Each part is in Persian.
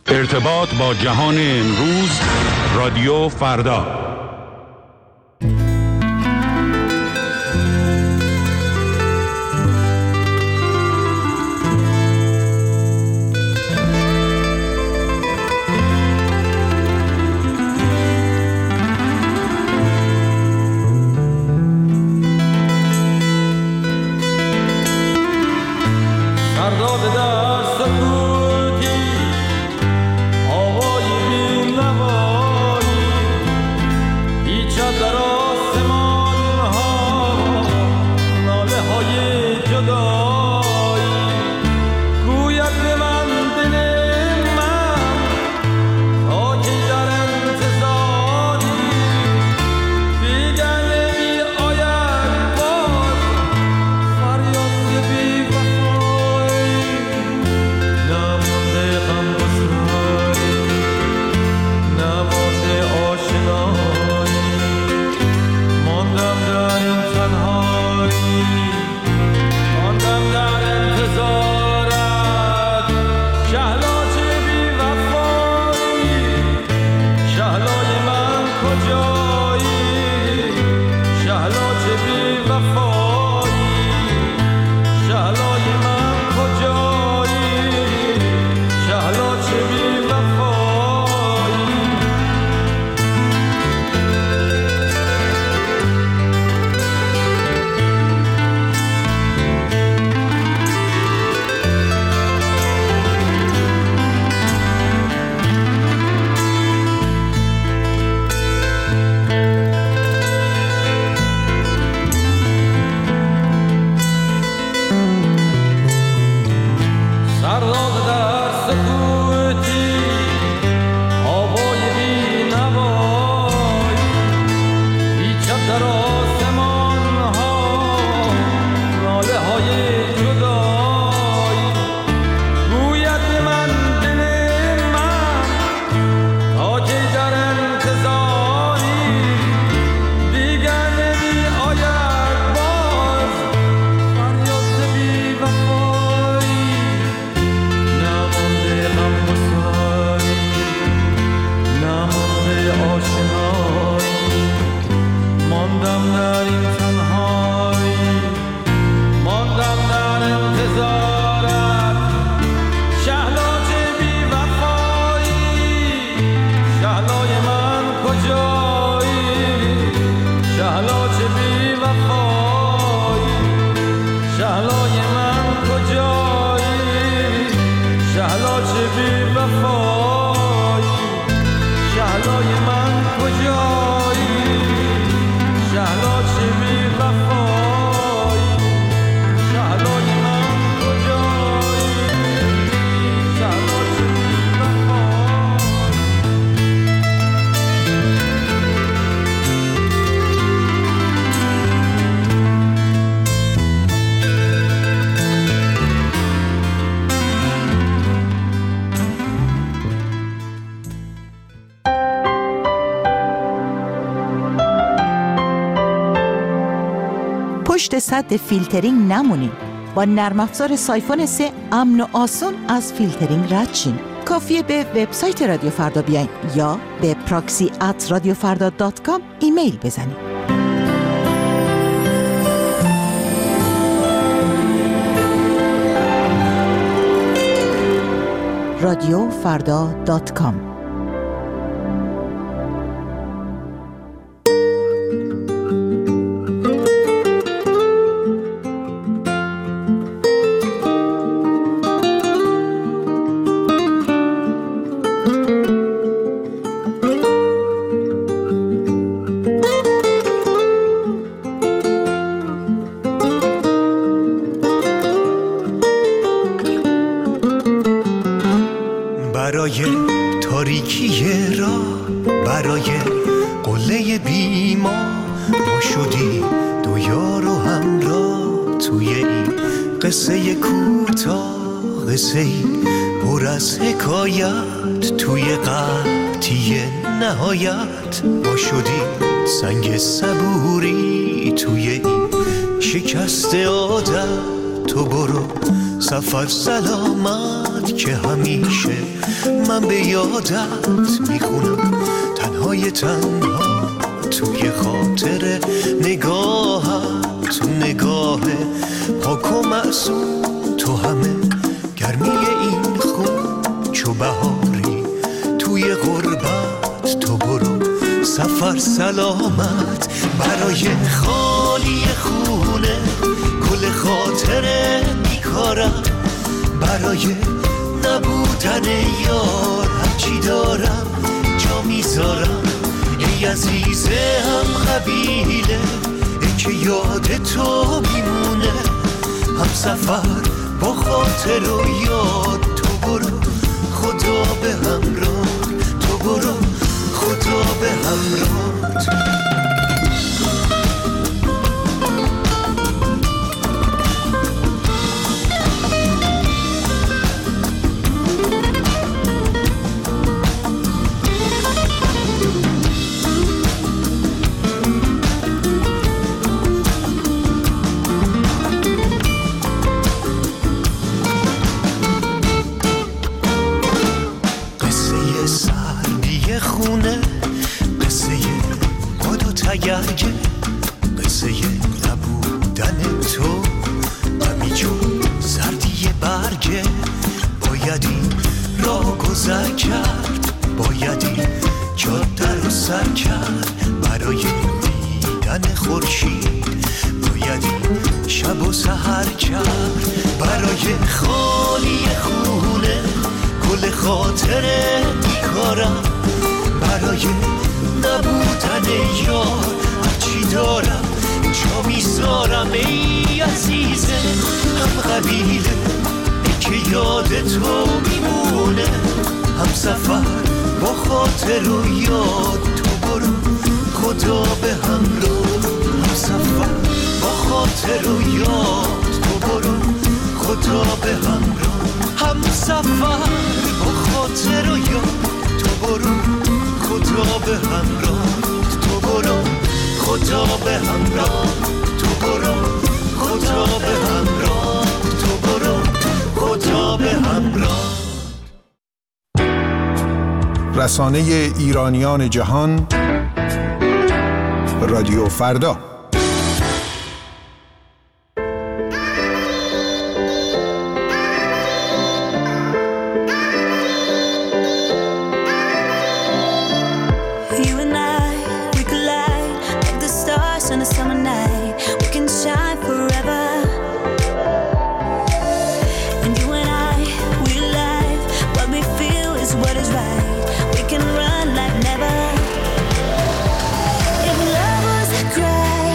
ارتباط با جهان امروز، رادیو فردا. پشت سد فیلترینگ نمونین. با نرم افزار سایفون 3 امن و آسان از فیلترینگ رد شین. کافیه به وبسایت رادیو فردا بیاین یا به proxy@radiofarda.com ایمیل بزنین. radiofarda.com. برای تاریکی راه، برای قله بیما ما شدیم دو یار و همراه توی این قصه کوتاه، قصه ای پر از حکایت توی قحطی نهایت ما شدیم سنگ صبوری توی این شکست عادت. تو برو سفر سلامت که همیشه من به یادت میخونم، تنهای تنها توی خاطر نگاهت، تو نگاه پاک و معصوم، تو همه گرمی این خون، چو بهاری توی غربت، تو برو سفر سلامت. برای خالی خونه گل خاطره میکارم، برای نبودن یار هرچی دارم جا میذارم. ای عزیزه هم قبیله ای که یاد تو میمونه، هم سفر با خاطر و یاد. تو برو خدا به همراه، تو برو خدا به همراه. تگرگه قصه نبودن تو، همیجون زردی برگه. باید این را گذر کرد، باید این جاده رو سر کرد. برای دیدن خورشید باید این شب و سحر کرد. برای خالی خونه گل خاطره میکارم، برای نبودن یار هرچی دارم جا میذارم. ای عزیزه هم قبیله ای که یاد تو میمونه، هم سفر با خاطر و یاد. تو برو خدا به همراه، هم سفر با خاطر و یاد. تو برو خدا به همراه، هم سفر با خاطر و یاد. تو برو خدا به همراه، تو برو خدا به همراه. تو برو خدا به همراه، تو برو خدا به همراه. رسانه ایرانیان جهان، رادیو فردا. Cry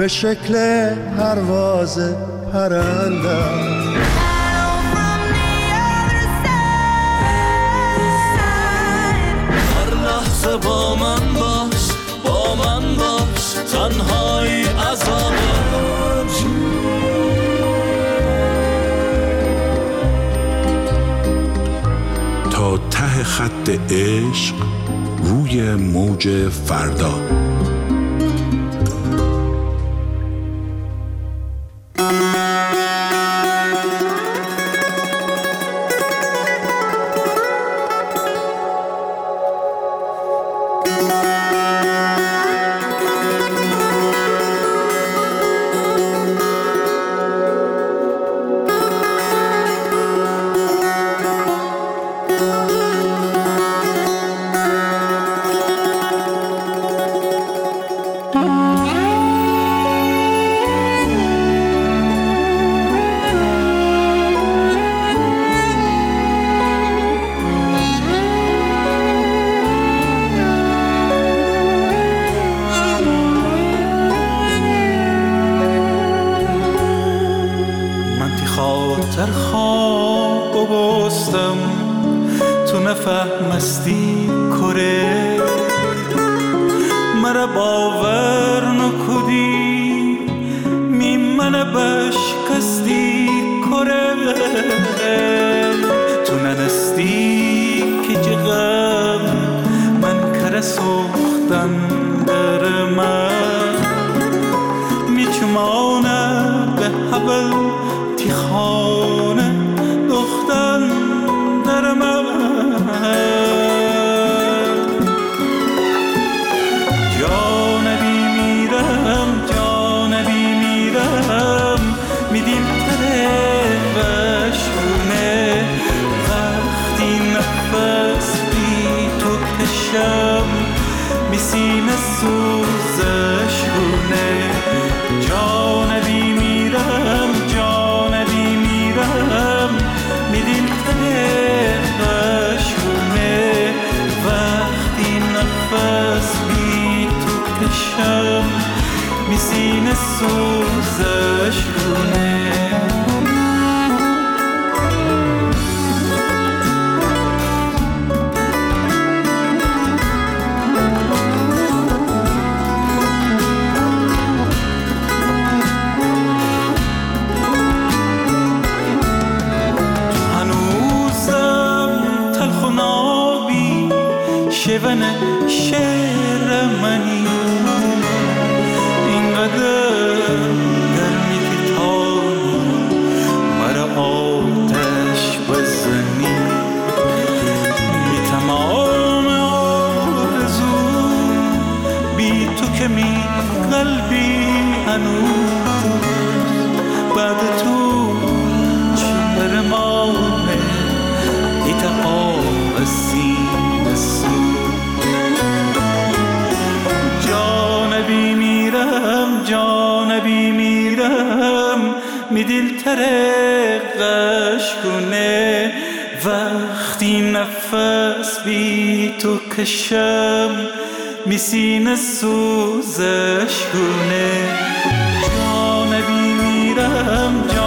به شکل پرواز پرنده. هر لحظه با من باش، با من باش، تنهایی عذابه. تا ته خط عشق روی موج فردا. در خواب بستم تو نفهمستی کره مرا باور نکدی میمنه بشکستی کره تو ننستی که جغم من کره سوختن در من میچمانه به حبل خانه دختن در من جانبی میرم میدیم تره بشونه وقتی نفس بی تو کشم میسینه سوزشونه جانبی میرم میدیم تنشونه وقتی نفس بی تو کشم میسینه سوزشونه شون شعر منی اینقدر گرمی که تانی مرا آتش بزنی بی تمام آرزو بی تو که می قلبی هنوز بعد تو چهر مامه ایتا آبسی جانبی میرم می دل ترقش کنه وقتی نفس بی تو کشم می سینه سوزش کنه جانبی میرم